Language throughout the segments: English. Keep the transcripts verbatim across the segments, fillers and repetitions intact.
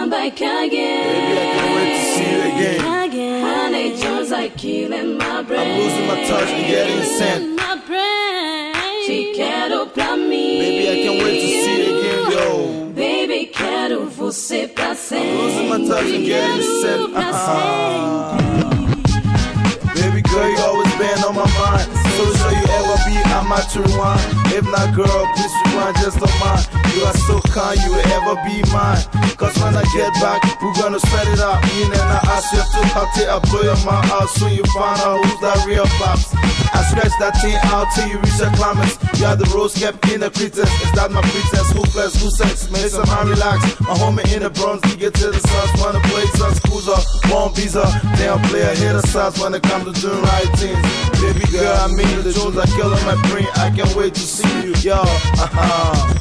Come back again. Baby, I can't wait to see you again. Again. Honey Jones are killing my brain. I'm losing my touch and getting sent. My brain. Te quero pra mim. Baby, I can't wait to see you again, yo. Baby, quero você pra sempre. I'm losing my touch and getting sent. Uh-huh. Baby girl, you always been on my mind. So sure you ever be, I might to rewind. If not, girl, please rewind, just don't mind. You are so kind, you will ever be mine. Cause when I get back, we're gonna spread it out. In and I ask you to how till I blow your mind out. Soon you find out who's that real pops. I stretch that thing out till you reach your climax. You are the rose kept in the pretense. Is that my pretense? Who bless, who sex? Make some man relax. My homie in the Bronx, we get to the suns. Wanna play some schools up, won't visa. They don't play a hit of sides when it comes to doing right things. Baby girl, I mean the Jones are killing my brain. I can't wait to see you, yo. Uh-huh.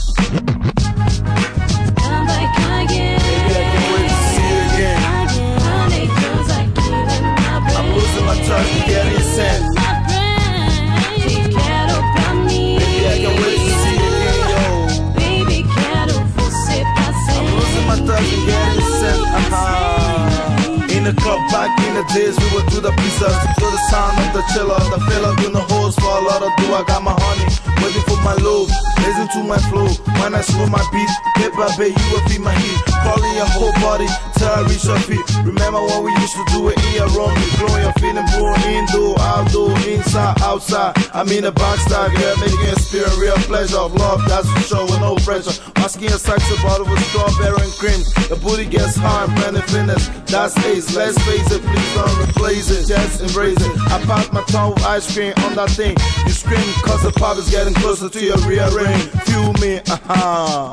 Come back again. Baby, I can't wait to see you again. Honey Jones are killing my brain. I'm losing my touch and getting sent. My brain. Te quero pra mim. Baby, I can't wait to see you again, yo. Baby, quero você pra sempre. I'm losing my touch and getting sent. Uh-huh. In the club back in the days, we would do the pizzas, to the sound of the chiller, the fella doing the hoes for a lot of do. I got my honey waiting for my load, listen to my flow. When I slow my beat, hip hop, baby, you will be my heat. Calling your whole body till I reach your feet. Remember when we used to do it in your room, you blowing your feeling, bro, indoor, outdoor, inside, outside. I mean the backside, girl, making you experience real pleasure of love. That's for sure, with no pressure. My skin sucks about it with strawberry and cream. The booty gets hard, branded fitness. That's ace. Let's face it, please don't replace it. Just embrace it. I pop my tongue with ice cream on that thing. You scream cause the pop is getting closer to your rear ring. Fuel me, uh-huh.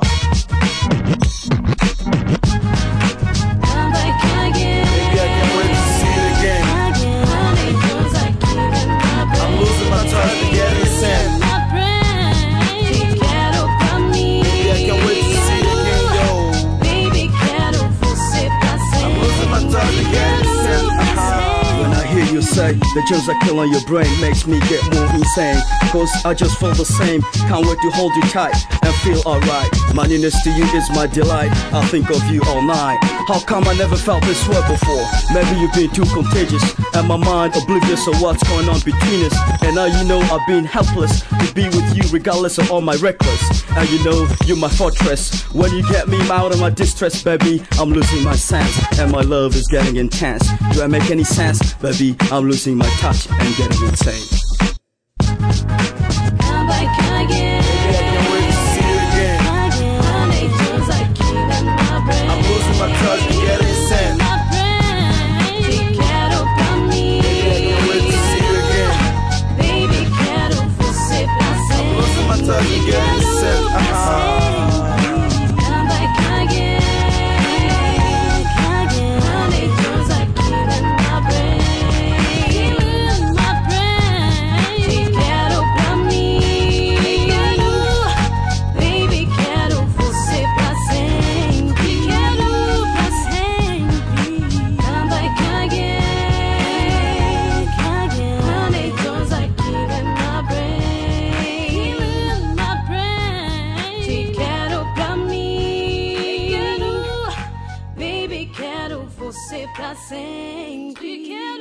Come back again. Baby, I can't wait to see it again. Honey Jones are killing my brain. I'm losing my touch and getting sent. My brain. Te quero pra mim. Baby, I can't wait to see it again, yo. Baby, quero você pra sempre. I'm losing my touch and getting sent, uh-huh. When I hear you say the Jones are killing your brain, makes me get more insane. Cause I just feel the same. Can't wait to hold you tight and feel alright. My nearness to you is my delight. I think of you all night. How come I never felt this way before? Maybe you've been too contagious and my mind oblivious of what's going on between us. And now you know I've been helpless to be with you regardless of all my reckless. And you know you're my fortress. When you get me out of my distress, baby, I'm losing my sense and my love is getting intense. Do I make any sense? Baby, I'm losing my touch and getting insane. Come back again. Baby, I can't wait to see you again. Honey Jones are killing my brain. I'm losing my touch and getting sent. My brain. Te quero pra mim. Baby, I can't wait to see you again. Baby, quero você pra sempre. I'm losing my touch and getting sent. Uh-huh. Come back again. Honey Jones are killing my brain. My brain. Te quero pra mim. Baby, quero você pra sempre. Quero pra sempre. Come back again. Honey Jones are killing my brain. My brain. Te quero pra mim. Baby, quero você pra sempre.